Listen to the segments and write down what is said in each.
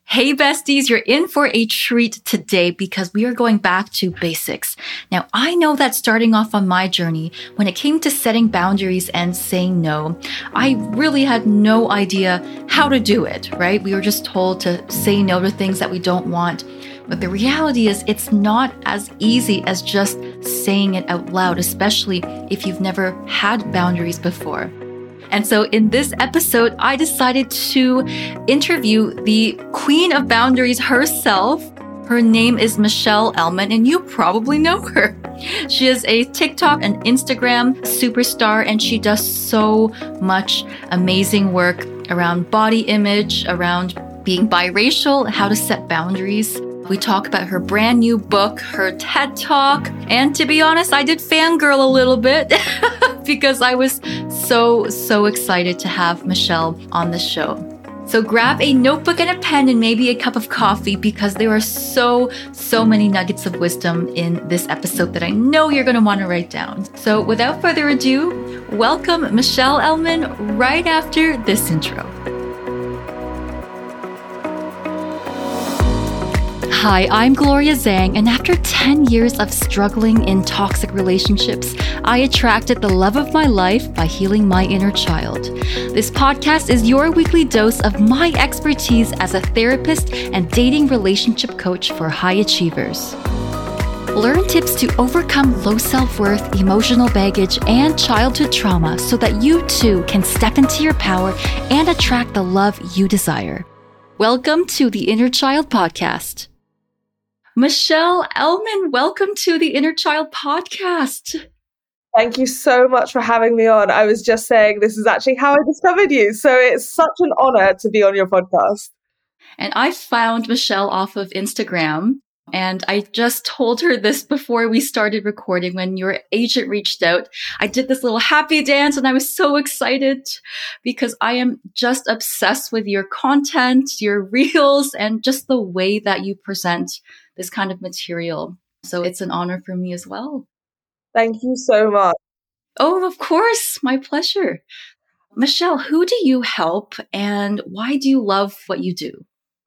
Hey besties, you're in for a treat today because we are going back to basics. Now, I know that starting off on my journey, when it came to setting boundaries and saying no, I really had no idea how to do it, right? We were just told to say no to things that we don't want. But the reality is it's not as easy as just saying it out loud, especially if you've never had boundaries before. And so in this episode, I decided to interview the queen of boundaries herself. Her name is Michelle Elman, and you probably know her. She is a TikTok and Instagram superstar, and she does so much amazing work around body image, around being biracial, how to set boundaries. We talk about her brand new book, her TED Talk, and to be honest, I did fangirl a little bit because I was so excited to have Michelle on the show. So grab a notebook and a pen and maybe a cup of coffee because there are so many nuggets of wisdom in this episode that I know you're going to want to write down. So without further ado, welcome Michelle Elman right after this intro. Hi, I'm Gloria Zhang, and after 10 years of struggling in toxic relationships, I attracted the love of my life by healing my inner child. This podcast is your weekly dose of my expertise as a therapist and dating relationship coach for high achievers. Learn tips to overcome low self-worth, emotional baggage, and childhood trauma so that you too can step into your power and attract the love you desire. Welcome to the Inner Child Podcast. Michelle Elman, welcome to the Inner Child Podcast. Thank you so much for having me on. I was just saying this is actually how I discovered you. So it's such an honor to be on your podcast. And I found Michelle off of Instagram. And I just told her this before we started recording when your agent reached out. I did this little happy dance and I was so excited because I am just obsessed with your content, your reels, and just the way that you present this kind of material. So it's an honor for me as well. Thank you so much. Oh, of course. My pleasure. Michelle, who do you help and why do you love what you do?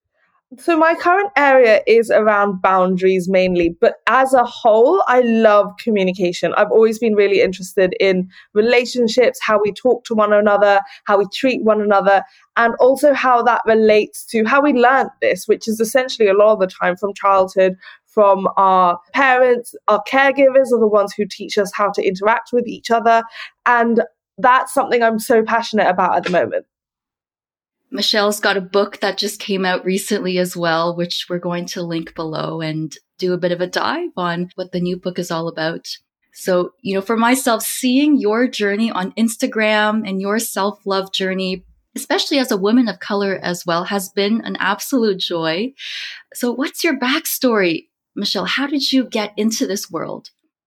So my current area is around boundaries mainly, but as a whole, I love communication. I've always been really interested in relationships, how we talk to one another, how we treat one another, and also how that relates to how we learned this, which is essentially a lot of the time from childhood, from our parents. Our caregivers are the ones who teach us how to interact with each other. And that's something I'm so passionate about at the moment. Michelle's got a book that just came out recently as well, which we're going to link below and do a bit of a dive on what the new book is all about. So, for myself, seeing your journey on Instagram and your self-love journey, especially as a woman of color as well, has been an absolute joy. So what's your backstory, Michelle? How did you get into this world?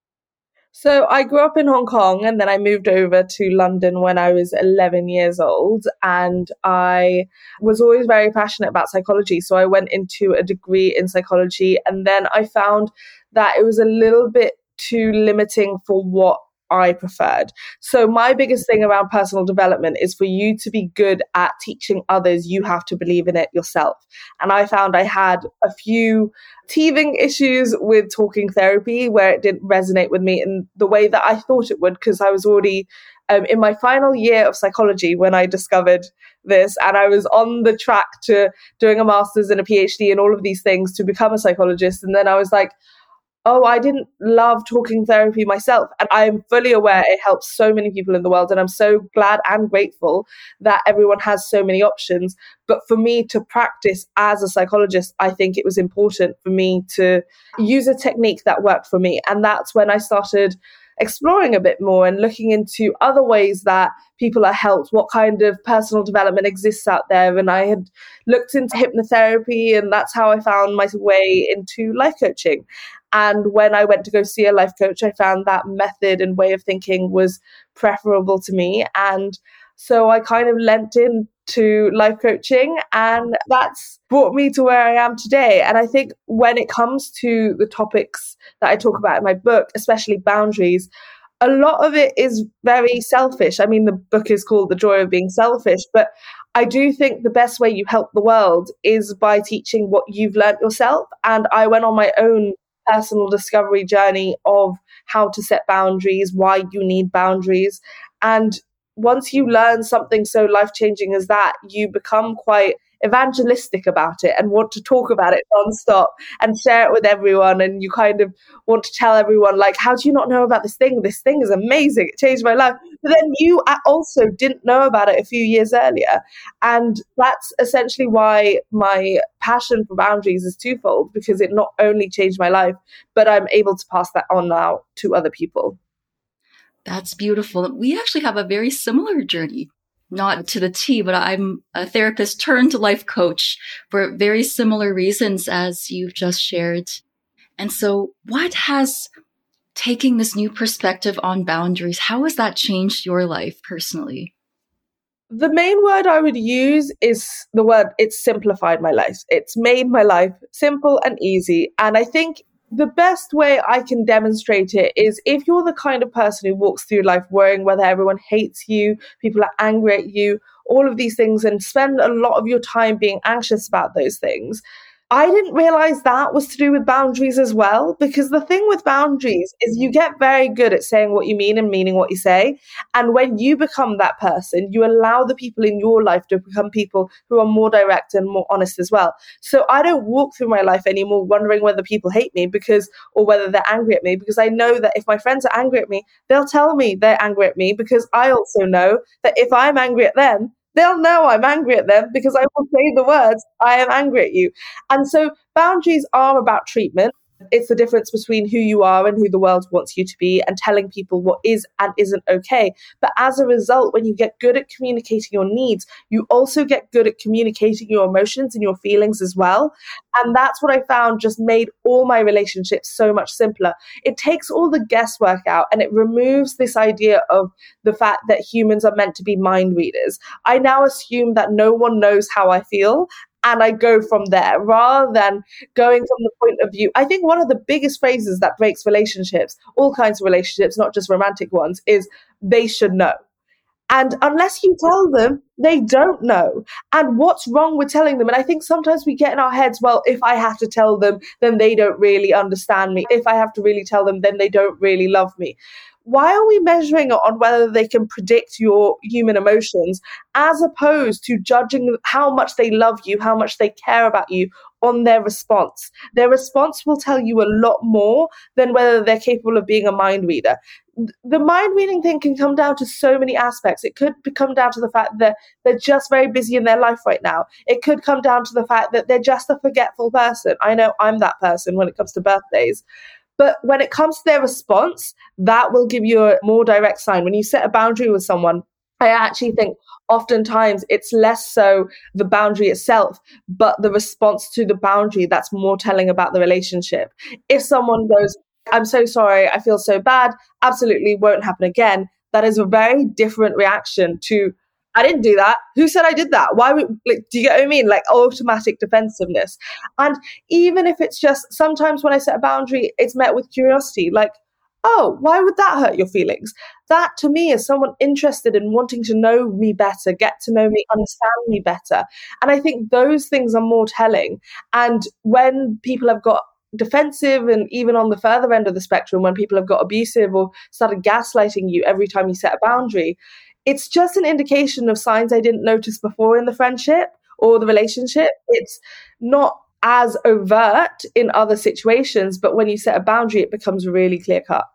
So I grew up in Hong Kong and then I moved over to London when I was 11 years old, and I was always very passionate about psychology. So I went into a degree in psychology, and then I found that it was a little bit too limiting for what I preferred. So my biggest thing around personal development is for you to be good at teaching others, you have to believe in it yourself. And I found I had a few teething issues with talking therapy where it didn't resonate with me in the way that I thought it would, because I was already in my final year of psychology when I discovered this, and I was on the track to doing a master's and a PhD and all of these things to become a psychologist. And then I was like, oh, I didn't love talking therapy myself. And I'm fully aware it helps so many people in the world. And I'm so glad and grateful that everyone has so many options. But for me to practice as a psychologist, I think it was important for me to use a technique that worked for me. And that's when I started exploring a bit more and looking into other ways that people are helped, what kind of personal development exists out there. And I had looked into hypnotherapy, and that's how I found my way into life coaching. And when I went to go see a life coach, I found that method and way of thinking was preferable to me. And so I kind of lent into life coaching, and that's brought me to where I am today. And I think when it comes to the topics that I talk about in my book, especially boundaries, a lot of it is very selfish. I mean, the book is called The Joy of Being Selfish, but I do think the best way you help the world is by teaching what you've learned yourself. And I went on my own personal discovery journey of how to set boundaries, why you need boundaries. And once you learn something so life-changing as that, you become quite evangelistic about it and want to talk about it nonstop and share it with everyone. And you kind of want to tell everyone, like, how do you not know about this thing? This thing is amazing. It changed my life. But then you also didn't know about it a few years earlier. And that's essentially why my passion for boundaries is twofold, because it not only changed my life, but I'm able to pass that on now to other people. That's beautiful. We actually have a very similar journey. Not to the T, but I'm a therapist turned life coach for very similar reasons as you've just shared. And so what has taking this new perspective on boundaries, how has that changed your life personally? The main word I would use is the word, it's simplified my life. It's made my life simple and easy. And I think the best way I can demonstrate it is if you're the kind of person who walks through life worrying whether everyone hates you, people are angry at you, all of these things, and spend a lot of your time being anxious about those things. I didn't realize that was to do with boundaries as well, because the thing with boundaries is you get very good at saying what you mean and meaning what you say. And when you become that person, you allow the people in your life to become people who are more direct and more honest as well. So I don't walk through my life anymore wondering whether people hate me or whether they're angry at me, because I know that if my friends are angry at me, they'll tell me they're angry at me, because I also know that if I'm angry at them, they'll know I'm angry at them, because I will say the words, I am angry at you. And so boundaries are about treatment. It's the difference between who you are and who the world wants you to be, and telling people what is and isn't okay. But as a result, when you get good at communicating your needs, you also get good at communicating your emotions and your feelings as well. And that's what I found just made all my relationships so much simpler. It takes all the guesswork out, and it removes this idea of the fact that humans are meant to be mind readers. I now assume that no one knows how I feel, and I go from there rather than going from the point of view. I think one of the biggest phrases that breaks relationships, all kinds of relationships, not just romantic ones, is they should know. And unless you tell them, they don't know. And what's wrong with telling them? And I think sometimes we get in our heads, well, if I have to tell them, then they don't really understand me. If I have to really tell them, then they don't really love me. Why are we measuring it on whether they can predict your human emotions, as opposed to judging how much they love you, how much they care about you on their response? Their response will tell you a lot more than whether they're capable of being a mind reader. The mind reading thing can come down to so many aspects. It could come down to the fact that they're just very busy in their life right now. It could come down to the fact that they're just a forgetful person. I know I'm that person when it comes to birthdays. But when it comes to their response, that will give you a more direct sign. When you set a boundary with someone, I actually think oftentimes it's less so the boundary itself, but the response to the boundary that's more telling about the relationship. If someone goes, I'm so sorry, I feel so bad, absolutely won't happen again, that is a very different reaction to, I didn't do that. Who said I did that? Why would, do you get what I mean? Like automatic defensiveness. And even if it's just, sometimes when I set a boundary, it's met with curiosity. Like, oh, why would that hurt your feelings? That to me is someone interested in wanting to know me better, get to know me, understand me better. And I think those things are more telling. And when people have got defensive, and even on the further end of the spectrum, when people have got abusive or started gaslighting you every time you set a boundary, it's just an indication of signs I didn't notice before in the friendship or the relationship. It's not as overt in other situations, but when you set a boundary, it becomes really clear cut.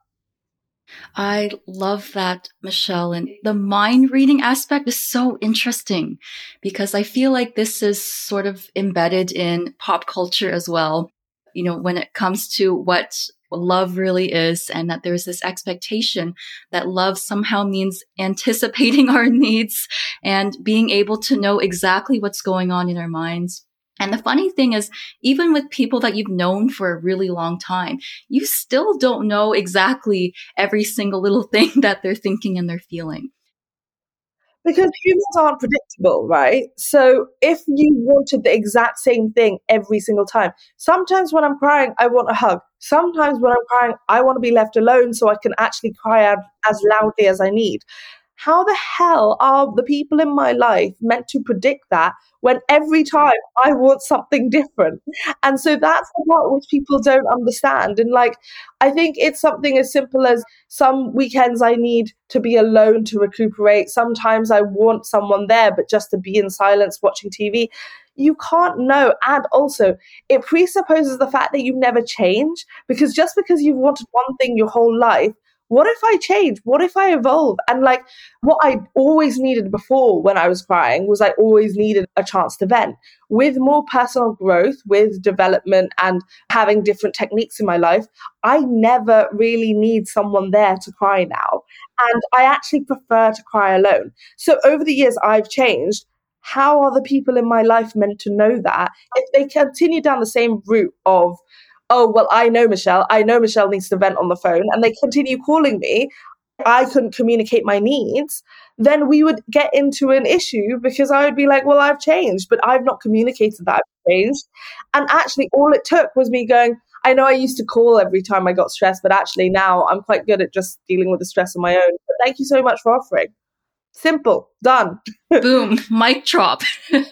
I love that, Michelle. And the mind reading aspect is so interesting because I feel like this is sort of embedded in pop culture as well. You know, when it comes to what love really is, and that there's this expectation that love somehow means anticipating our needs and being able to know exactly what's going on in our minds. And the funny thing is, even with people that you've known for a really long time, you still don't know exactly every single little thing that they're thinking and they're feeling. Because humans aren't predictable, right? So if you wanted the exact same thing every single time, sometimes when I'm crying, I want a hug. Sometimes when I'm crying, I want to be left alone so I can actually cry out as loudly as I need. how the hell are the people in my life meant to predict that when every time I want something different? And so that's the part which people don't understand. And like, I think it's something as simple as some weekends I need to be alone to recuperate. Sometimes I want someone there, but just to be in silence watching TV. You can't know. And also, it presupposes the fact that you never change, because just because you've wanted one thing your whole life, what if I change? What if I evolve? And like, what I always needed before when I was crying was I always needed a chance to vent. With more personal growth, with development and having different techniques in my life, I never really need someone there to cry now. And I actually prefer to cry alone. So over the years, I've changed. How are the people in my life meant to know that if they continue down the same route of, oh, well, I know Michelle needs to vent on the phone, and they continue calling me, I couldn't communicate my needs, then we would get into an issue because I would be like, well, I've changed, but I've not communicated that I've changed. And actually, all it took was me going, I know I used to call every time I got stressed, but actually now I'm quite good at just dealing with the stress on my own. But thank you so much for offering. Simple, done. Boom, mic drop.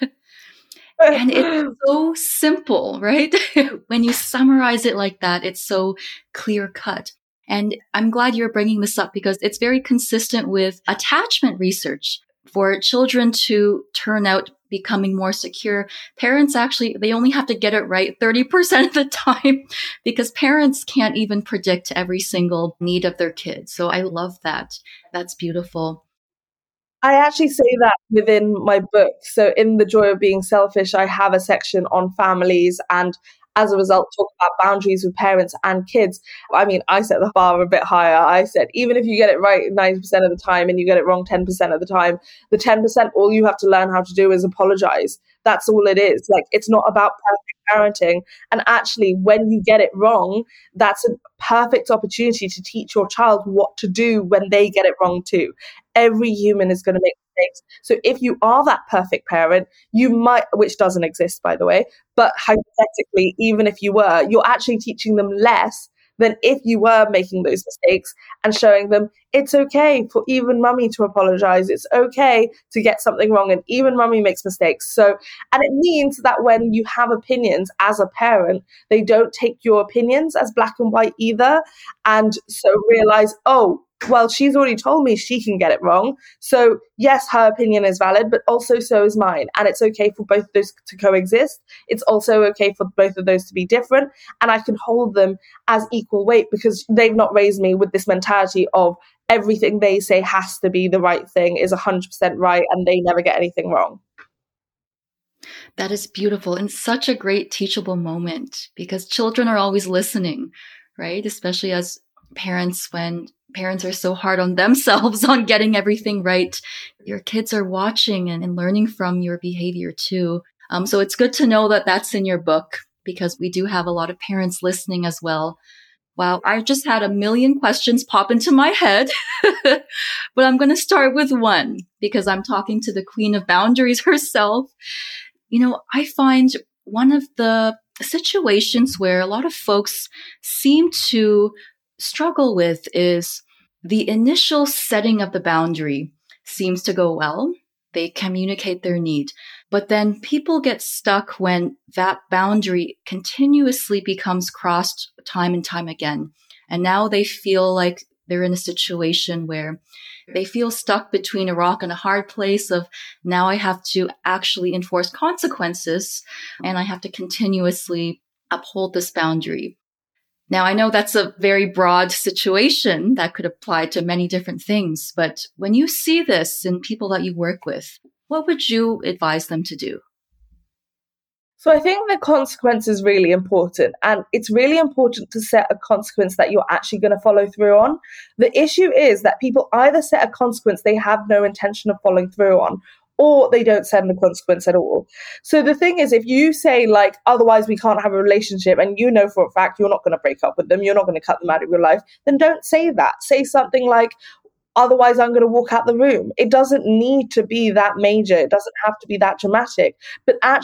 And it's so simple, right? When you summarize it like that, it's so clear cut. And I'm glad you're bringing this up because it's very consistent with attachment research. For children to turn out becoming more secure, parents actually, they only have to get it right 30% of the time because parents can't even predict every single need of their kids. So I love that. That's beautiful. I actually say that within my book. So in The Joy of Being Selfish, I have a section on families and as a result talk about boundaries with parents and kids. I mean, I set the bar a bit higher. I said, even if you get it right 90% of the time and you get it wrong 10% of the time, the 10%, all you have to learn how to do is apologize. That's all it is. Like, it's not about perfect parenting. And actually, when you get it wrong, that's a perfect opportunity to teach your child what to do when they get it wrong too. Every human is going to make mistakes. So if you are that perfect parent, you might, which doesn't exist, by the way, but hypothetically, even if you were, you're actually teaching them less than if you were making those mistakes and showing them it's okay for even mummy to apologize. It's okay to get something wrong, and even mummy makes mistakes. So, and it means that when you have opinions as a parent, they don't take your opinions as black and white either. And so realize, oh, well, she's already told me she can get it wrong. So yes, her opinion is valid, but also so is mine. And it's okay for both of those to coexist. It's also okay for both of those to be different. And I can hold them as equal weight because they've not raised me with this mentality of everything they say has to be the right thing, is 100% right, and they never get anything wrong. That is beautiful and such a great teachable moment because children are always listening, right? Especially as parents, when parents are so hard on themselves on getting everything right, your kids are watching and learning from your behavior too. So it's good to know that that's in your book because we do have a lot of parents listening as well. Wow, I just had a million questions pop into my head, but I'm going to start with one because I'm talking to the queen of boundaries herself. You know, I find one of the situations where a lot of folks seem to struggle with is the initial setting of the boundary seems to go well. They communicate their need, but then people get stuck when that boundary continuously becomes crossed time and time again. And now they feel like they're in a situation where they feel stuck between a rock and a hard place of now I have to actually enforce consequences and I have to continuously uphold this boundary. Now, I know that's a very broad situation that could apply to many different things, but when you see this in people that you work with, what would you advise them to do? So I think the consequence is really important, and it's really important to set a consequence that you're actually going to follow through on. The issue is that people either set a consequence they have no intention of following through on, or they don't set a consequence at all. So the thing is, if you say like, otherwise we can't have a relationship, and you know for a fact you're not going to break up with them, you're not going to cut them out of your life, then don't say that. Say something like, otherwise I'm going to walk out the room. It doesn't need to be that major. It doesn't have to be that dramatic, but actually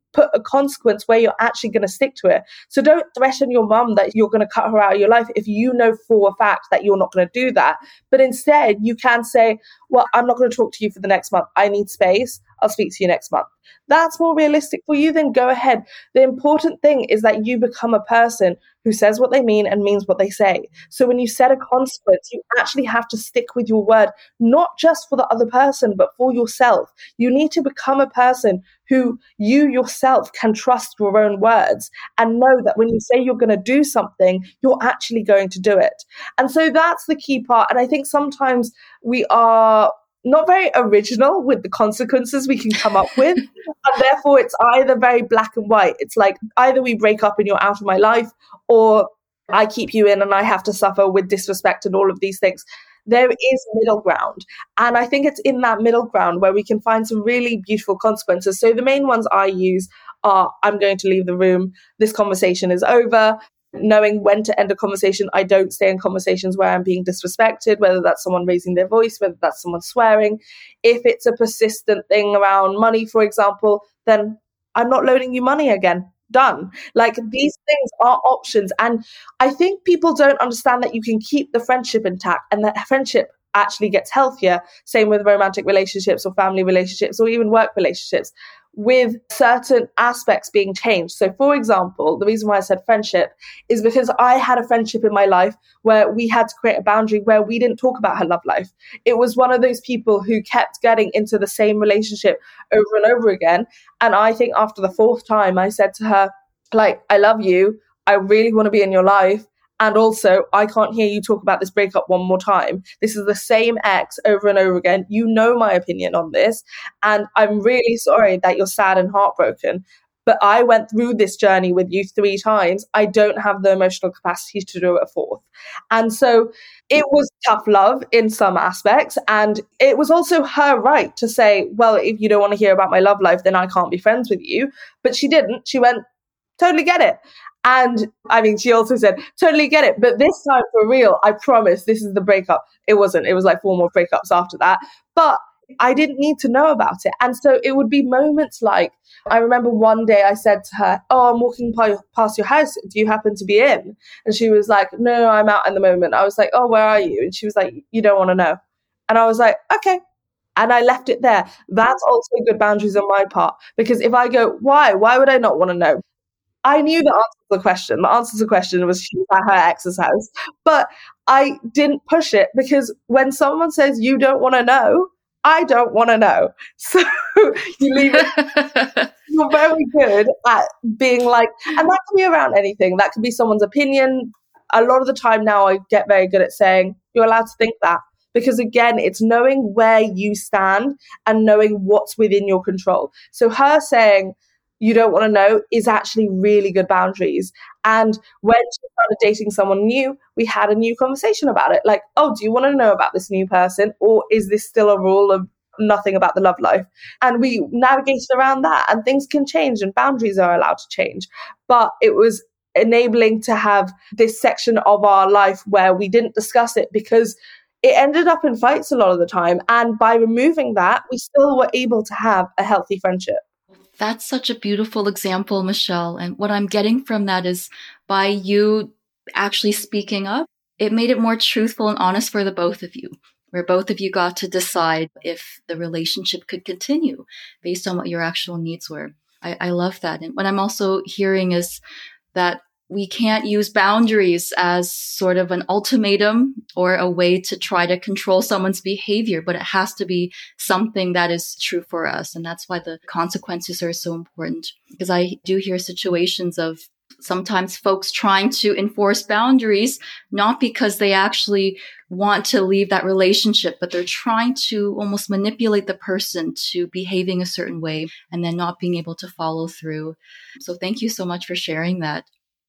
put a consequence where you're actually going to stick to it. So don't threaten your mum that you're going to cut her out of your life if you know for a fact that you're not going to do that. But instead, you can say, well, I'm not going to talk to you for the next month. I need space. I'll speak to you next month. That's more realistic for you, then go ahead. The important thing is that you become a person who says what they mean and means what they say. So when you set a consequence, you actually have to stick with your word, not just for the other person, but for yourself. You need to become a person who you yourself can trust your own words and know that when you say you're going to do something, you're actually going to do it. And so that's the key part. And I think sometimes we are not very original with the consequences we can come up with. And therefore, it's either very black and white. It's like either we break up and you're out of my life, or I keep you in and I have to suffer with disrespect and all of these things. There is middle ground. And I think it's in that middle ground where we can find some really beautiful consequences. So the main ones I use are, I'm going to leave the room. This conversation is over. Knowing when to end a conversation. I don't stay in conversations where I'm being disrespected, whether that's someone raising their voice, whether that's someone swearing. If it's a persistent thing around money, for example, then I'm not loaning you money again. Done. Like, these things are options. And I think people don't understand that you can keep the friendship intact and that friendship actually gets healthier. Same with romantic relationships or family relationships or even work relationships, with certain aspects being changed. So, for example, the reason why I said friendship is because I had a friendship in my life where we had to create a boundary where we didn't talk about her love life. It was one of those people who kept getting into the same relationship over and over again. And I think after the fourth time, I said to her, like, I love you. I really want to be in your life. And also, I can't hear you talk about this breakup one more time. This is the same ex over and over again. You know my opinion on this. And I'm really sorry that you're sad and heartbroken. But I went through this journey with you 3 times. I don't have the emotional capacity to do it a fourth. And so it was tough love in some aspects. And it was also her right to say, well, if you don't want to hear about my love life, then I can't be friends with you. But she didn't. She went, totally get it. And I mean, she also said, totally get it. But this time for real, I promise this is the breakup. It wasn't. It was like 4 more breakups after that. But I didn't need to know about it. And so it would be moments like, I remember one day I said to her, oh, I'm walking past your house. Do you happen to be in? And she was like, no, I'm out in the moment. I was like, oh, where are you? And she was like, you don't want to know. And I was like, okay. And I left it there. That's also good boundaries on my part. Because if I go, why? Why would I not want to know? I knew the answer to the question. The answer to the question was she was at her ex's house. But I didn't push it because when someone says you don't want to know, I don't want to know. So you leave it. You're very good at being like, and that can be around anything. That could be someone's opinion. A lot of the time now I get very good at saying, you're allowed to think that. Because again, it's knowing where you stand and knowing what's within your control. So her saying, you don't want to know is actually really good boundaries. And when she started dating someone new, we had a new conversation about it. Like, oh, do you want to know about this new person? Or is this still a rule of nothing about the love life? And we navigated around that, and things can change and boundaries are allowed to change. But it was enabling to have this section of our life where we didn't discuss it because it ended up in fights a lot of the time. And by removing that, we still were able to have a healthy friendship. That's such a beautiful example, Michelle. And what I'm getting from that is by you actually speaking up, it made it more truthful and honest for the both of you, where both of you got to decide if the relationship could continue based on what your actual needs were. I love that. And what I'm also hearing is that we can't use boundaries as sort of an ultimatum or a way to try to control someone's behavior, but it has to be something that is true for us. And that's why the consequences are so important. Because I do hear situations of sometimes folks trying to enforce boundaries, not because they actually want to leave that relationship, but they're trying to almost manipulate the person to behaving a certain way and then not being able to follow through. So thank you so much for sharing that.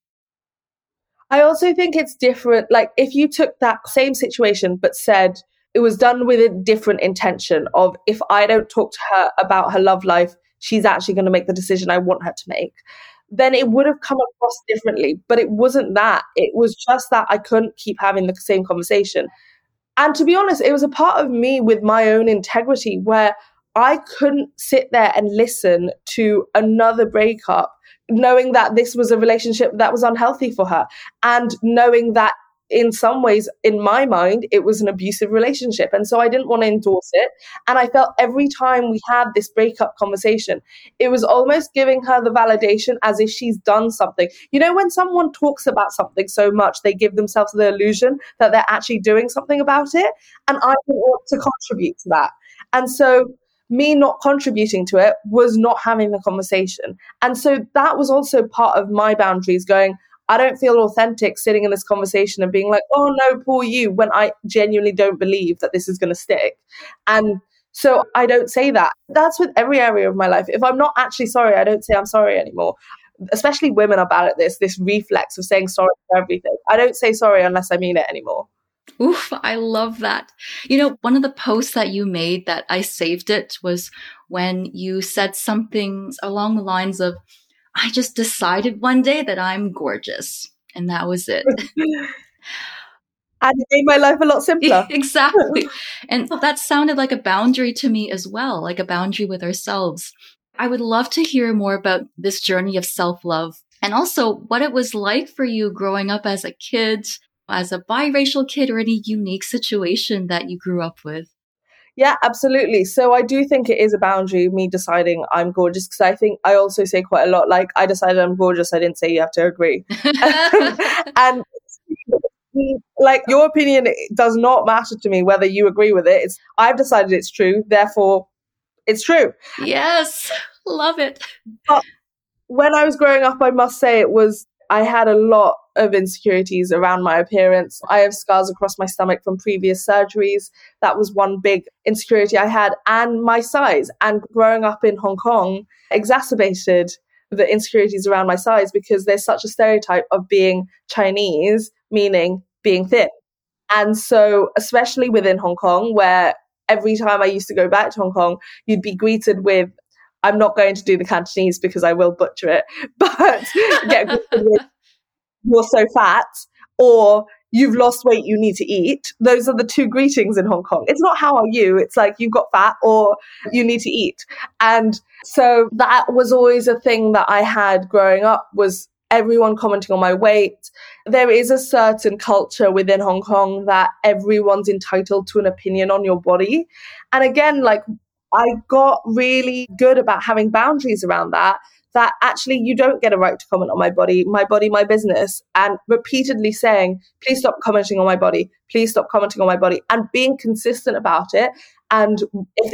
I also think it's different. Like, if you took that same situation but said it was done with a different intention of, if I don't talk to her about her love life, she's actually going to make the decision I want her to make, then it would have come across differently. But it wasn't that. It was just that I couldn't keep having the same conversation. And to be honest, it was a part of me with my own integrity where I couldn't sit there and listen to another breakup, knowing that this was a relationship that was unhealthy for her, and knowing that in some ways, in my mind, it was an abusive relationship. And so I didn't want to endorse it. And I felt every time we had this breakup conversation, it was almost giving her the validation as if she's done something. You know, when someone talks about something so much, they give themselves the illusion that they're actually doing something about it. And I didn't want to contribute to that. And so me not contributing to it was not having the conversation. And so that was also part of my boundaries, going, I don't feel authentic sitting in this conversation and being like, oh no, poor you, when I genuinely don't believe that this is going to stick. And so I don't say that. That's with every area of my life. If I'm not actually sorry, I don't say I'm sorry anymore. Especially women are bad at this reflex of saying sorry for everything. I don't say sorry unless I mean it anymore. Oof, I love that. You know, one of the posts that you made that I saved it was when you said something along the lines of, I just decided one day that I'm gorgeous. And that was it. And it made my life a lot simpler. Exactly. And that sounded like a boundary to me as well, like a boundary with ourselves. I would love to hear more about this journey of self-love and also what it was like for you growing up as a kid, as a biracial kid, or any unique situation that you grew up with. Yeah, absolutely. So I do think it is a boundary, me deciding I'm gorgeous, because I think I also say quite a lot, like, I decided I'm gorgeous. I didn't say you have to agree. And like, your opinion does not matter to me whether you agree with it. I've decided it's true, therefore it's true. Yes, love it. But when I was growing up, I must say I had a lot of insecurities around my appearance. I have scars across my stomach from previous surgeries. That was one big insecurity I had, and my size. And growing up in Hong Kong exacerbated the insecurities around my size, because there's such a stereotype of being Chinese, meaning being thin. And so, especially within Hong Kong, where every time I used to go back to Hong Kong, you'd be greeted with, I'm not going to do the Cantonese because I will butcher it, but get greeted with, you're so fat, or you've lost weight, you need to eat. Those are the two greetings in Hong Kong. It's not how are you, it's like you've got fat or you need to eat. And so that was always a thing that I had growing up, was everyone commenting on my weight. There is a certain culture within Hong Kong that everyone's entitled to an opinion on your body. And again, like, I got really good about having boundaries around that actually you don't get a right to comment on my body, my business, and repeatedly saying, please stop commenting on my body, please stop commenting on my body, and being consistent about it. And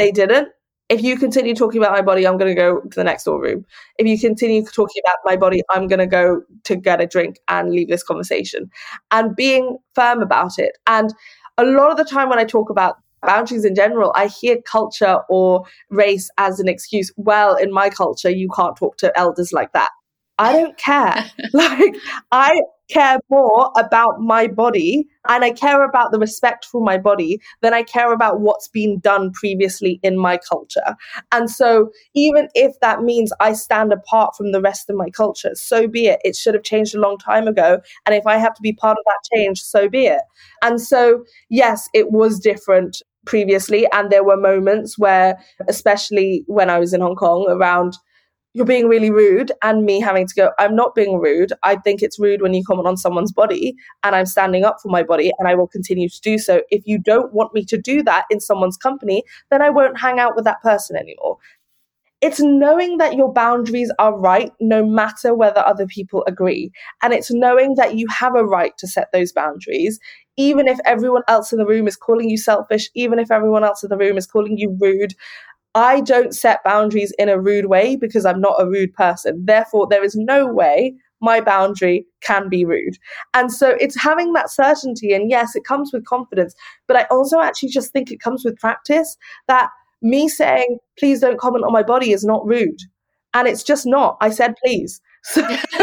if you continue talking about my body, I'm going to go to the next door room. If you continue talking about my body, I'm going to go to get a drink and leave this conversation. And being firm about it. And a lot of the time when I talk about boundaries in general, I hear culture or race as an excuse. Well, in my culture, you can't talk to elders like that. I don't care. Like, I care more about my body, and I care about the respect for my body than I care about what's been done previously in my culture. And so even if that means I stand apart from the rest of my culture, so be it. It should have changed a long time ago. And if I have to be part of that change, so be it. And so, yes, it was different previously. And there were moments where, especially when I was in Hong Kong, around, you're being really rude, and me having to go, I'm not being rude. I think it's rude when you comment on someone's body, and I'm standing up for my body, and I will continue to do so. If you don't want me to do that in someone's company, then I won't hang out with that person anymore. It's knowing that your boundaries are right, no matter whether other people agree. And it's knowing that you have a right to set those boundaries, even if everyone else in the room is calling you selfish, even if everyone else in the room is calling you rude. I don't set boundaries in a rude way because I'm not a rude person. Therefore, there is no way my boundary can be rude. And so it's having that certainty. And yes, it comes with confidence, but I also actually just think it comes with practice, that me saying, please don't comment on my body is not rude. And it's just not. I said, please. So,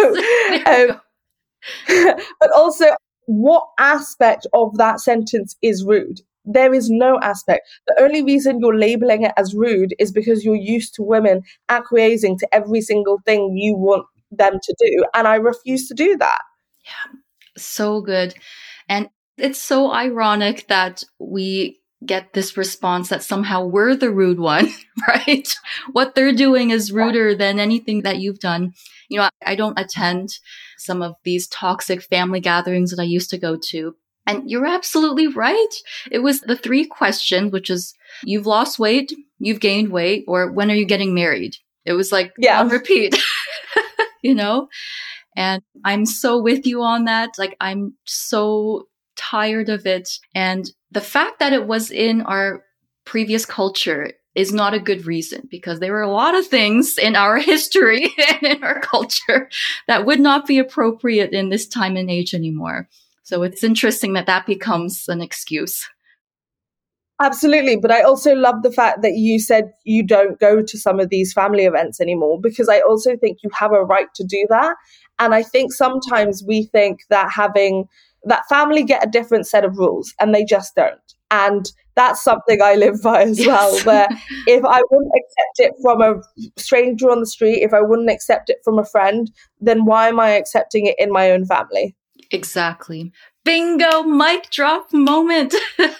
but also, what aspect of that sentence is rude? There is no aspect. The only reason you're labeling it as rude is because you're used to women acquiescing to every single thing you want them to do. And I refuse to do that. Yeah, so good. And it's so ironic that we get this response that somehow we're the rude one, right? What they're doing is ruder than anything that you've done. I don't attend some of these toxic family gatherings that I used to go to. And you're absolutely right. It was the 3 questions, which is you've lost weight, you've gained weight, or when are you getting married? It was like on repeat, and I'm so with you on that. Like, I'm so tired of it. And the fact that it was in our previous culture is not a good reason, because there were a lot of things in our history and in our culture that would not be appropriate in this time and age anymore. So it's interesting that becomes an excuse. Absolutely. But I also love the fact that you said you don't go to some of these family events anymore, because I also think you have a right to do that. And I think sometimes we think that having that family get a different set of rules, and they just don't. And that's something I live by as well, where if I wouldn't accept it from a stranger on the street, if I wouldn't accept it from a friend, then why am I accepting it in my own family? Exactly. Bingo, mic drop moment.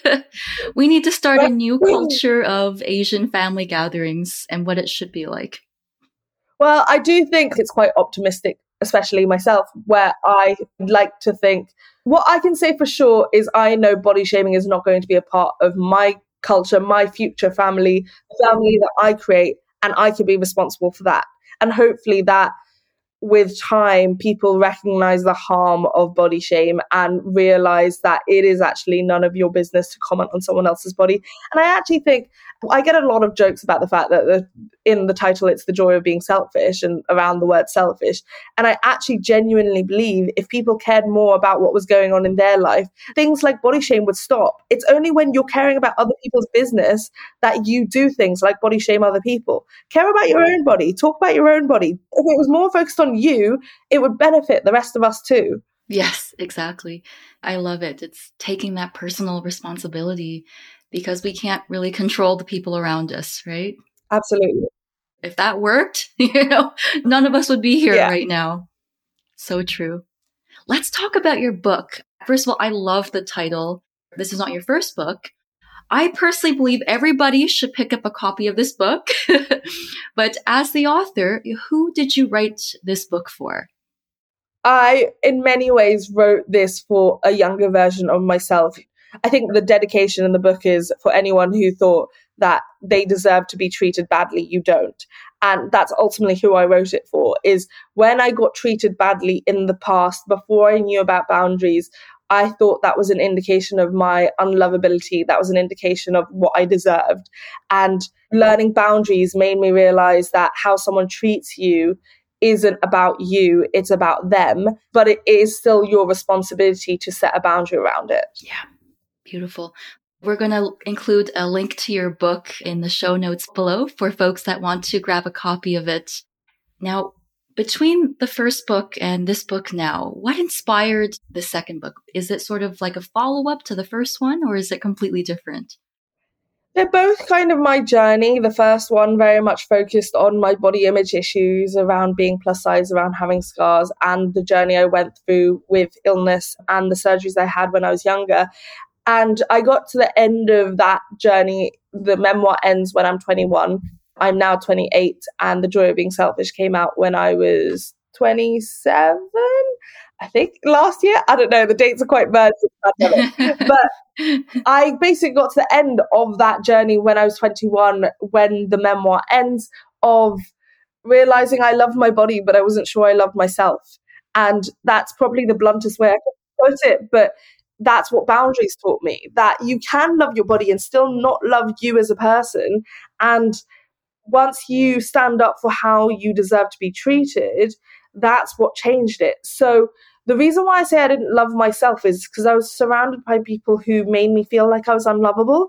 We need to start a new culture of Asian family gatherings and what it should be like. Well, I do think it's quite optimistic, especially myself, where I like to think, what I can say for sure is I know body shaming is not going to be a part of my culture, my future family, the family that I create, and I can be responsible for that. And hopefully that with time, people recognize the harm of body shame and realize that it is actually none of your business to comment on someone else's body. And I actually think I get a lot of jokes about the fact that in the title, it's the joy of being selfish and around the word selfish. And I actually genuinely believe if people cared more about what was going on in their life, things like body shame would stop. It's only when you're caring about other people's business that you do things like body shame other people. Care about your own body. Talk about your own body. If it was more focused on you, it would benefit the rest of us too. Yes, exactly. I love it. It's taking that personal responsibility, because we can't really control the people around us, right? Absolutely. If that worked, none of us would be here right now. So true. Let's talk about your book. First of all, I love the title. This is not your first book. I personally believe everybody should pick up a copy of this book. But as the author, who did you write this book for? I, in many ways, wrote this for a younger version of myself. I think the dedication in the book is for anyone who thought that they deserve to be treated badly, you don't. And that's ultimately who I wrote it for, is when I got treated badly in the past, before I knew about boundaries, I thought that was an indication of my unlovability. That was an indication of what I deserved. And learning boundaries made me realize that how someone treats you isn't about you, it's about them, but it is still your responsibility to set a boundary around it. Yeah, beautiful. We're going to include a link to your book in the show notes below for folks that want to grab a copy of it. Now, between the first book and this book now, what inspired the second book? Is it sort of like a follow-up to the first one, or is it completely different? They're both kind of my journey. The first one very much focused on my body image issues around being plus size, around having scars, and the journey I went through with illness and the surgeries I had when I was younger. And I got to the end of that journey. The memoir ends when I'm 21. I'm now 28, and The Joy of Being Selfish came out when I was 27, I think, last year. I don't know, the dates are quite merged. But I basically got to the end of that journey when I was 21, when the memoir ends, of realizing I loved my body, but I wasn't sure I loved myself. And that's probably the bluntest way I can put it, but that's what boundaries taught me, that you can love your body and still not love you as a person. And once you stand up for how you deserve to be treated, that's what changed it. So the reason why I say I didn't love myself is because I was surrounded by people who made me feel like I was unlovable.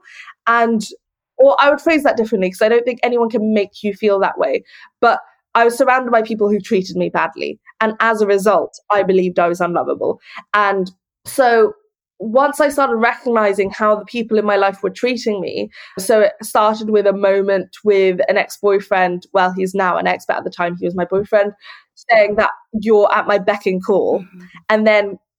Or I would phrase that differently, because I don't think anyone can make you feel that way. But I was surrounded by people who treated me badly. And as a result, I believed I was unlovable. And so once I started recognizing how the people in my life were treating me, so it started with a moment with an ex-boyfriend, well, he's now an ex, but at the time he was my boyfriend, saying that you're at my beck and call. Mm-hmm. And then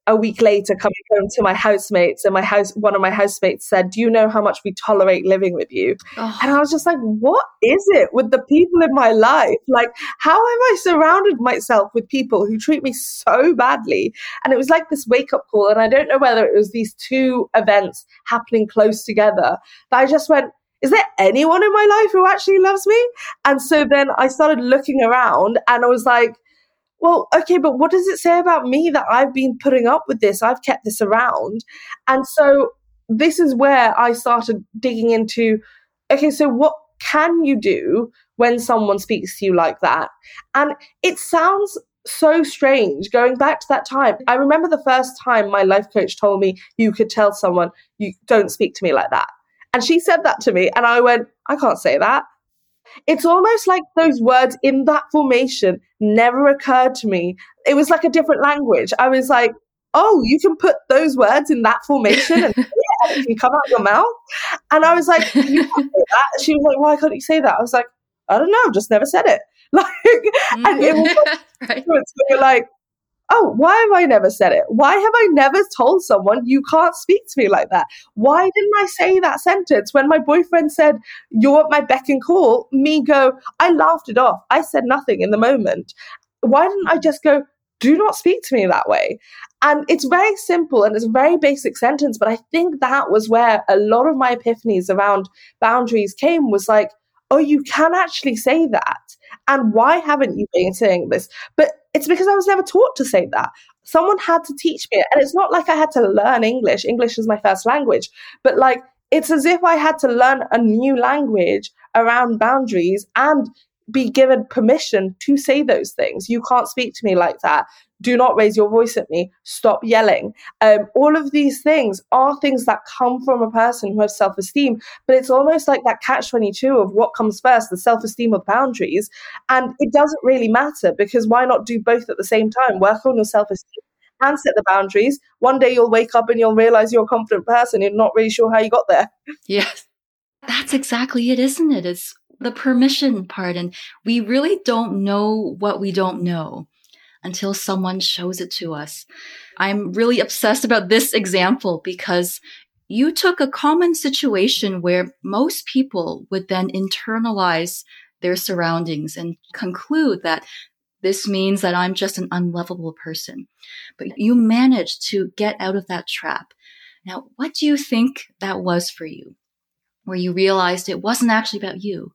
a week later coming home to my housemates, and one of my housemates said, "Do you know how much we tolerate living with you?" Oh, And I was just like, what is it with the people in my life? Like, how have I surrounded myself with people who treat me so badly? And it was like this wake up call. And I don't know whether it was these two events happening close together that I just went, is there anyone in my life who actually loves me? And so then I started looking around and I was like, well, okay, but what does it say about me that I've been putting up with this? I've kept this around. And so this is where I started digging into, okay, so what can you do when someone speaks to you like that? And it sounds so strange going back to that time. I remember the first time my life coach told me you could tell someone, you don't speak to me like that. And she said that to me and I went, I can't say that. It's almost like those words in that formation never occurred to me. It was like a different language. I was like, oh, you can put those words in that formation and it can come out your mouth. And I was like, you can't say that. She was like, why can't you say that? I was like, I don't know, I've just never said it. Like, and it was like, right. you're like, oh, why have I never said it? Why have I never told someone you can't speak to me like that? Why didn't I say that sentence when my boyfriend said, you're at my beck and call? Me go, I laughed it off. I said nothing in the moment. Why didn't I just go, do not speak to me that way? And it's very simple and it's a very basic sentence, but I think that was where a lot of my epiphanies around boundaries came, was like, oh, you can actually say that. And why haven't you been saying this? But it's because I was never taught to say that. Someone had to teach me it. And it's not like I had to learn English. English is my first language. But like, it's as if I had to learn a new language around boundaries and be given permission to say those things. You can't speak to me like that. Do not raise your voice at me. Stop yelling. All of these things are things that come from a person who has self-esteem, but it's almost like that catch-22 of what comes first, the self-esteem or boundaries. And it doesn't really matter, because why not do both at the same time? Work on your self-esteem and set the boundaries. One day you'll wake up and you'll realize you're a confident person. You're not really sure how you got there. Yes. That's exactly it, isn't it? It's the permission part. And we really don't know what we don't know until someone shows it to us. I'm really obsessed about this example because you took a common situation where most people would then internalize their surroundings and conclude that this means that I'm just an unlovable person. But you managed to get out of that trap. Now, what do you think that was for you, where you realized it wasn't actually about you?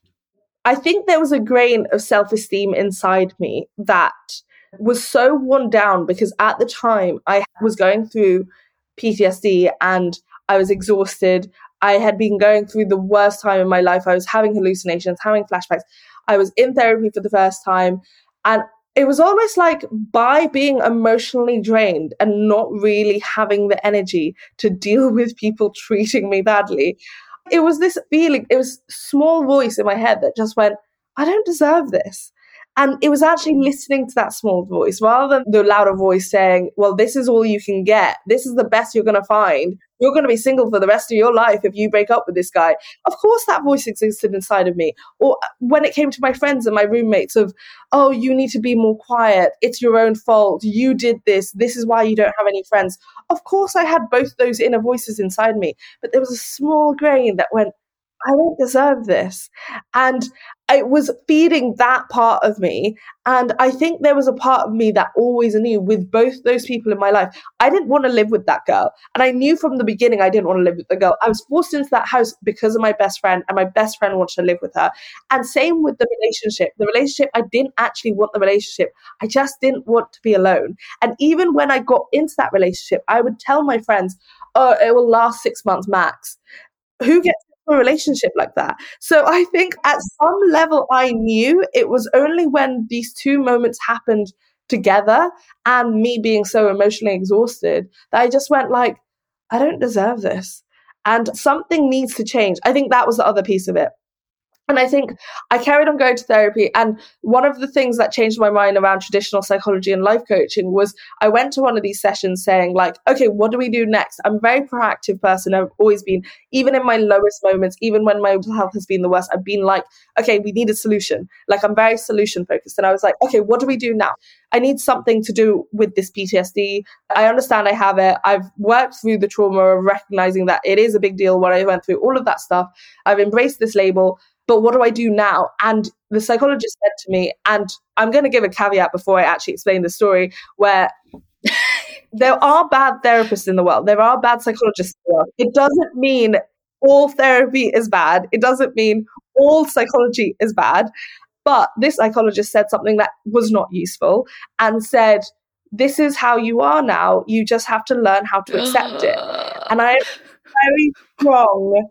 I think there was a grain of self-esteem inside me that was so worn down, because at the time I was going through PTSD and I was exhausted. I had been going through the worst time in my life. I was having hallucinations, having flashbacks. I was in therapy for the first time. And it was almost like, by being emotionally drained and not really having the energy to deal with people treating me badly, it was this feeling, it was a small voice in my head that just went, I don't deserve this. And it was actually listening to that small voice rather than the louder voice saying, well, this is all you can get. This is the best you're going to find. You're going to be single for the rest of your life if you break up with this guy. Of course, that voice existed inside of me. Or when it came to my friends and my roommates of, oh, you need to be more quiet. It's your own fault. You did this. This is why you don't have any friends. Of course, I had both those inner voices inside me. But there was a small grain that went, I don't deserve this. And it was feeding that part of me. And I think there was a part of me that always knew, with both those people in my life, I didn't want to live with that girl. And I knew from the beginning I didn't want to live with the girl. I was forced into that house because of my best friend, and my best friend wanted to live with her. And same with the relationship. The relationship, I didn't actually want the relationship. I just didn't want to be alone. And even when I got into that relationship, I would tell my friends, oh, it will last 6 months max. Who gets a relationship like that? So I think at some level I knew. It was only when these two moments happened together, and me being so emotionally exhausted, that I just went like, I don't deserve this, and something needs to change. I think that was the other piece of it. And I think I carried on going to therapy. And one of the things that changed my mind around traditional psychology and life coaching was I went to one of these sessions saying, like, okay, what do we do next? I'm a very proactive person. I've always been, even in my lowest moments, even when my mental health has been the worst, I've been like, okay, we need a solution. Like, I'm very solution focused. And I was like, okay, what do we do now? I need something to do with this PTSD. I understand I have it. I've worked through the trauma of recognizing that it is a big deal what I went through, all of that stuff. I've embraced this label. But what do I do now? And the psychologist said to me, and I'm going to give a caveat before I actually explain the story, where there are bad therapists in the world. There are bad psychologists in the world. It doesn't mean all therapy is bad. It doesn't mean all psychology is bad. But this psychologist said something that was not useful and said, this is how you are now. You just have to learn how to accept it. And I am very strong,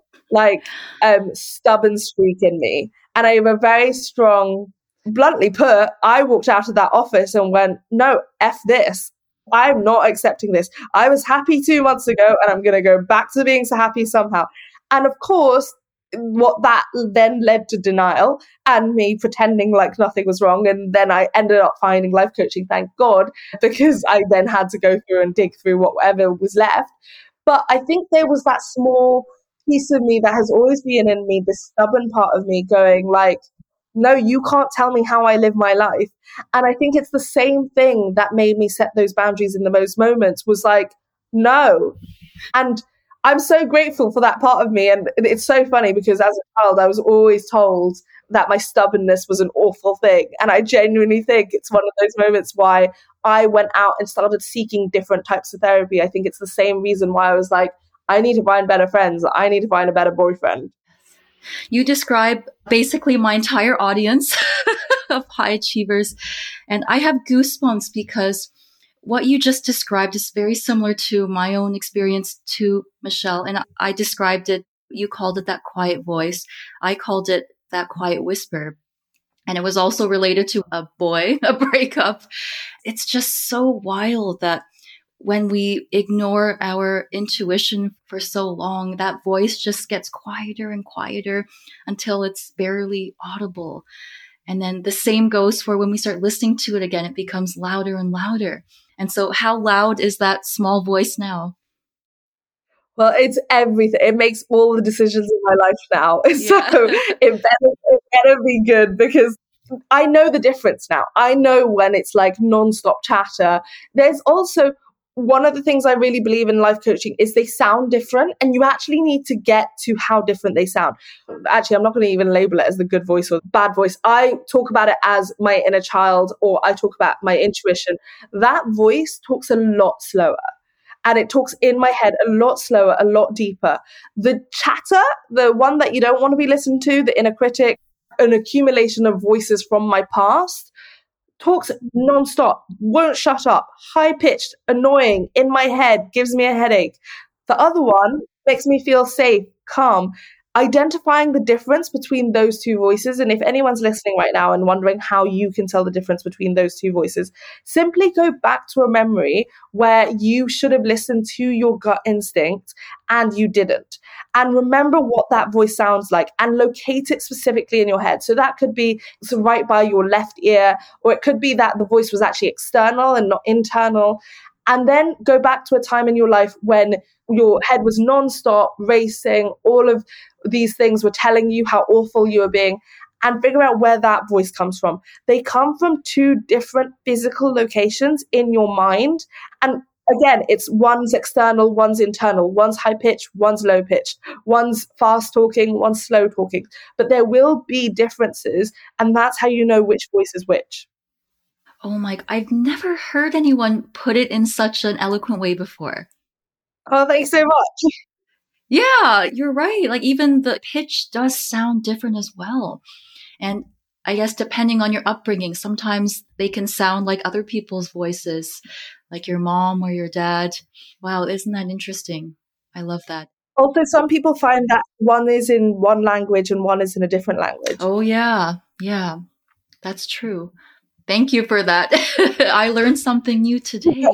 stubborn streak in me. And I have a very strong, bluntly put, I walked out of that office and went, no, F this. I'm not accepting this. I was happy 2 months ago and I'm going to go back to being so happy somehow. And of course, what that then led to denial and me pretending like nothing was wrong. And then I ended up finding life coaching, thank God, because I then had to go through and dig through whatever was left. But I think there was that small piece of me that has always been in me, this stubborn part of me going like, no, you can't tell me how I live my life. And I think it's the same thing that made me set those boundaries in the most moments was like, no. And I'm so grateful for that part of me. And it's so funny because as a child, I was always told that my stubbornness was an awful thing. And I genuinely think it's one of those moments why I went out and started seeking different types of therapy. I think it's the same reason why I was like, I need to find better friends. I need to find a better boyfriend. You describe basically my entire audience of high achievers. And I have goosebumps because what you just described is very similar to my own experience to Michelle. And I described it, you called it that quiet voice. I called it that quiet whisper. And it was also related to a breakup. It's just so wild that when we ignore our intuition for so long, that voice just gets quieter and quieter until it's barely audible. And then the same goes for when we start listening to it again, it becomes louder and louder. And so how loud is that small voice now? Well, it's everything. It makes all the decisions in my life now. Yeah. So it better be good because I know the difference now. I know when it's like nonstop chatter. There's also one of the things I really believe in life coaching is they sound different and you actually need to get to how different they sound. Actually, I'm not going to even label it as the good voice or bad voice. I talk about it as my inner child or I talk about my intuition. That voice talks a lot slower. And it talks in my head a lot slower, a lot deeper. The chatter, the one that you don't want to be listened to, the inner critic, an accumulation of voices from my past, talks nonstop, won't shut up, high-pitched, annoying, in my head, gives me a headache. The other one makes me feel safe, calm. Identifying the difference between those two voices, and if anyone's listening right now and wondering how you can tell the difference between those two voices, simply go back to a memory where you should have listened to your gut instinct and you didn't. And remember what that voice sounds like and locate it specifically in your head. So that could be right by your left ear, or it could be that the voice was actually external and not internal. And then go back to a time in your life when your head was nonstop racing, all of these things were telling you how awful you were being, and figure out where that voice comes from. They come from two different physical locations in your mind. And again, it's one's external, one's internal, one's high pitched, one's low pitched, one's fast talking, one's slow talking. But there will be differences, and that's how you know which voice is which. Oh my, I've never heard anyone put it in such an eloquent way before. Oh, thanks so much. Yeah, you're right. Like even the pitch does sound different as well. And I guess depending on your upbringing, sometimes they can sound like other people's voices, like your mom or your dad. Wow, isn't that interesting? I love that. Also, some people find that one is in one language and one is in a different language. Oh, yeah. Yeah, that's true. Thank you for that. I learned something new today.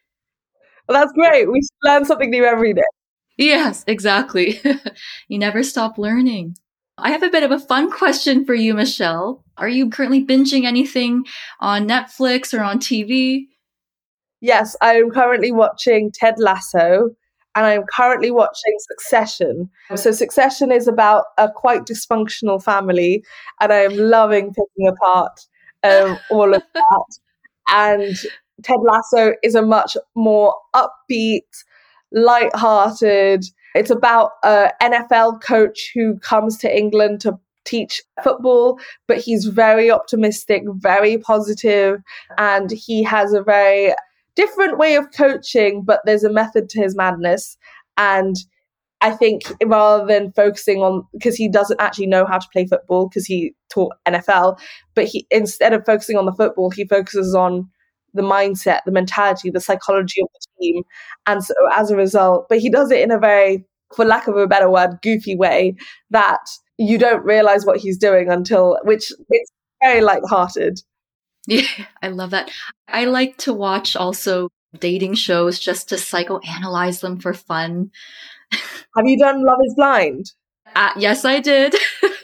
Well, that's great. We learn something new every day. Yes, exactly. You never stop learning. I have a bit of a fun question for you, Michelle. Are you currently binging anything on Netflix or on TV? Yes, I am currently watching Ted Lasso and I'm currently watching Succession. So Succession is about a quite dysfunctional family and I am loving picking apart all of that. And Ted Lasso is a much more upbeat, light-hearted. It's about an NFL coach who comes to England to teach football, but he's very optimistic, very positive, and he has a very different way of coaching, but there's a method to his madness. And I think rather than focusing on, because he doesn't actually know how to play football because he taught NFL, but he, instead of focusing on the football, he focuses on the mindset, the mentality, the psychology of the team. And so as a result, but he does it in a very, for lack of a better word, goofy way that you don't realize what he's doing until, which it's very lighthearted. Yeah, I love that. I like to watch also dating shows just to psychoanalyze them for fun. Have you done Love is Blind? Yes, I did.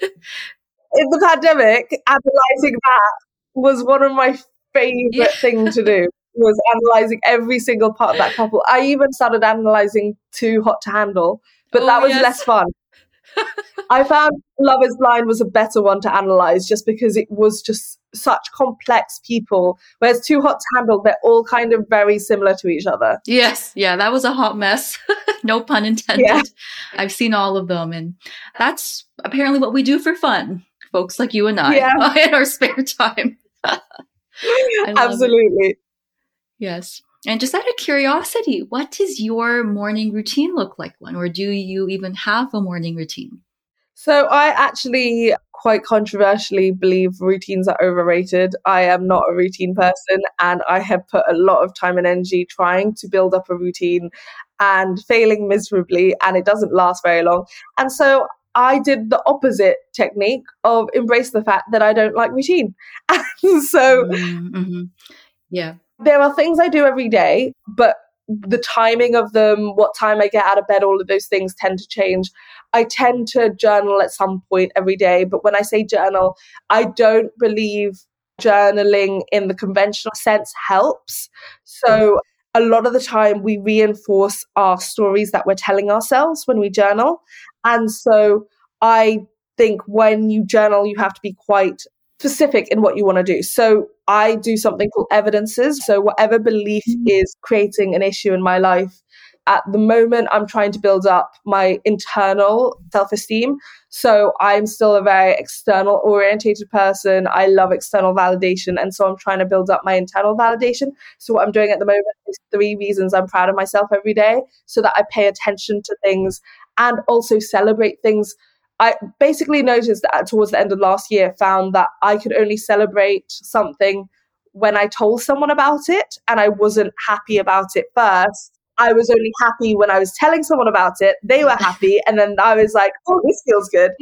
In the pandemic, analyzing that was one of my favorite things to do, was analyzing every single part of that couple. I even started analyzing Too Hot to Handle, but that was less fun. I found Love is Blind was a better one to analyze just because it was just such complex people, whereas Too Hot to Handle, they're all kind of very similar to each other. Yes, yeah, that was a hot mess. No pun intended. Yeah. I've seen all of them, and that's apparently what we do for fun, folks like you and I, in our spare time. Absolutely. Yes. And just out of curiosity, what does your morning routine look like, or do you even have a morning routine? So I actually quite controversially believe routines are overrated. I am not a routine person and I have put a lot of time and energy trying to build up a routine and failing miserably, and it doesn't last very long. And so I did the opposite technique of embrace the fact that I don't like routine. And so there are things I do every day, but the timing of them, what time I get out of bed, all of those things tend to change. I tend to journal at some point every day. But when I say journal, I don't believe journaling in the conventional sense helps. So a lot of the time we reinforce our stories that we're telling ourselves when we journal. And so I think when you journal, you have to be quite specific in what you want to do. So I do something called evidences. So whatever belief is creating an issue in my life, at the moment, I'm trying to build up my internal self-esteem. So I'm still a very external orientated person. I love external validation. And so I'm trying to build up my internal validation. So what I'm doing at the moment is 3 reasons I'm proud of myself every day, so that I pay attention to things and also celebrate things. I basically noticed that towards the end of last year, found that I could only celebrate something when I told someone about it, and I wasn't happy about it first. I was only happy when I was telling someone about it. They were happy, and then I was like, oh, this feels good.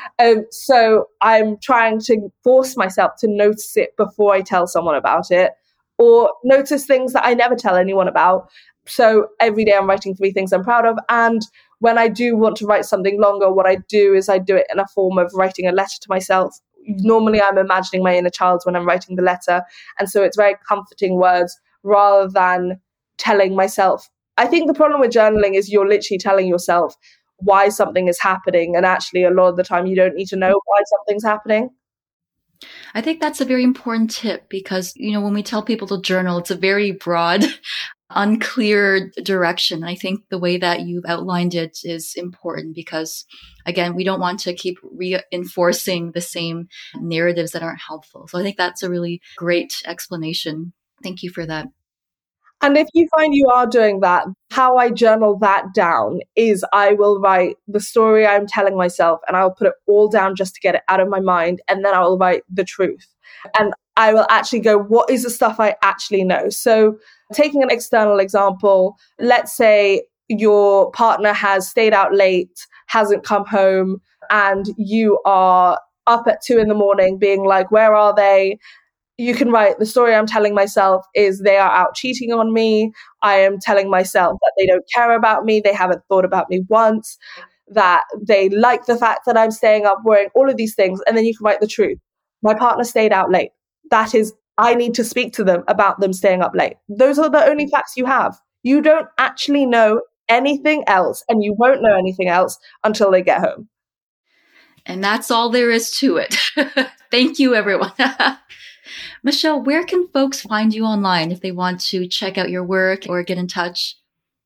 So I'm trying to force myself to notice it before I tell someone about it, or notice things that I never tell anyone about. So every day I'm writing 3 things I'm proud of. And when I do want to write something longer, what I do is I do it in a form of writing a letter to myself. Normally I'm imagining my inner child when I'm writing the letter. And so it's very comforting words rather than telling myself. I think the problem with journaling is you're literally telling yourself why something is happening. And actually a lot of the time you don't need to know why something's happening. I think that's a very important tip because, when we tell people to journal, it's a very broad, unclear direction. I think the way that you've outlined it is important because, again, we don't want to keep reinforcing the same narratives that aren't helpful. So I think that's a really great explanation. Thank you for that. And if you find you are doing that, how I journal that down is I will write the story I'm telling myself and I'll put it all down just to get it out of my mind. And then I will write the truth. And I will actually go, what is the stuff I actually know? So taking an external example, let's say your partner has stayed out late, hasn't come home, and you are up at 2 a.m. being like, where are they? You can write, the story I'm telling myself is they are out cheating on me. I am telling myself that they don't care about me. They haven't thought about me once. that they like the fact that I'm staying up, wearing all of these things. And then you can write the truth. My partner stayed out late. That is, I need to speak to them about them staying up late. Those are the only facts you have. You don't actually know anything else, and you won't know anything else until they get home. And that's all there is to it. Thank you, everyone. Michelle, where can folks find you online if they want to check out your work or get in touch?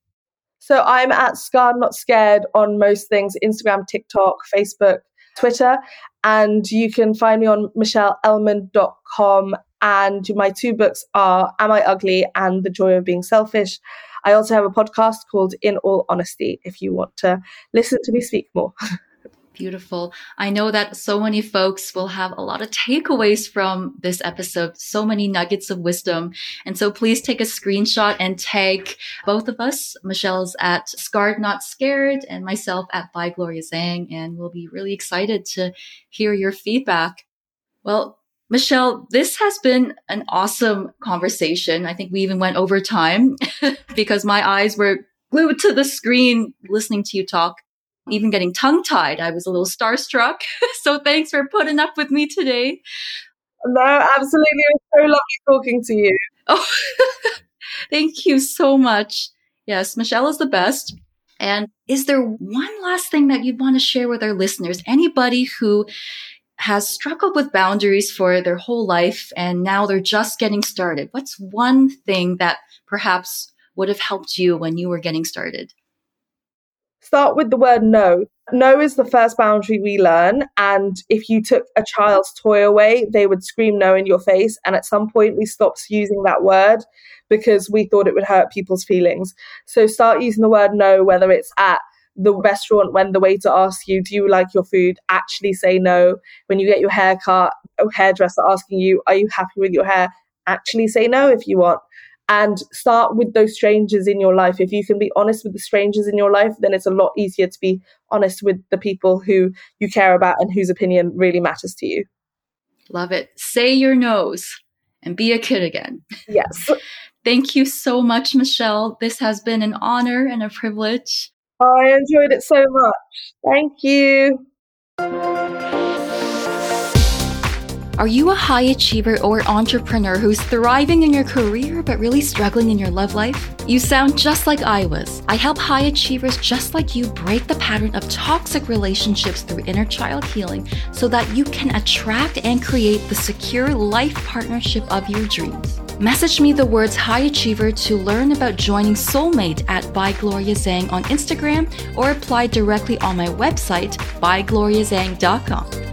So I'm at Scarred Not Scared on most things: Instagram, TikTok, Facebook, Twitter. And you can find me on michelleelman.com. And my 2 books are Am I Ugly and The Joy of Being Selfish. I also have a podcast called In All Honesty, if you want to listen to me speak more. Beautiful. I know that so many folks will have a lot of takeaways from this episode, so many nuggets of wisdom. And so please take a screenshot and tag both of us. Michelle's at Scarred Not Scared and myself at By Gloria Zhang. And we'll be really excited to hear your feedback. Well, Michelle, this has been an awesome conversation. I think we even went over time because my eyes were glued to the screen listening to you talk. Even getting tongue-tied. I was a little starstruck. So thanks for putting up with me today. No, absolutely. It was so lovely talking to you. Oh, thank you so much. Yes, Michelle is the best. And is there one last thing that you'd want to share with our listeners? Anybody who has struggled with boundaries for their whole life and now they're just getting started. What's one thing that perhaps would have helped you when you were getting started? Start with the word no. No is the first boundary we learn. And if you took a child's toy away, they would scream no in your face. And at some point, we stopped using that word because we thought it would hurt people's feelings. So start using the word no, whether it's at the restaurant when the waiter asks you, do you like your food? Actually say no. When you get your hair cut, a hairdresser asking you, are you happy with your hair? Actually say no if you want. And start with those strangers in your life. If you can be honest with the strangers in your life, then it's a lot easier to be honest with the people who you care about and whose opinion really matters to you. Love it. Say your no's and be a kid again. Yes. Thank you so much, Michelle. This has been an honor and a privilege. I enjoyed it so much. Thank you. Are you a high achiever or entrepreneur who's thriving in your career but really struggling in your love life? You sound just like I was. I help high achievers just like you break the pattern of toxic relationships through inner child healing so that you can attract and create the secure life partnership of your dreams. Message me the words high achiever to learn about joining Soulmate at By Gloria Zhang on Instagram or apply directly on my website, bygloriazhang.com.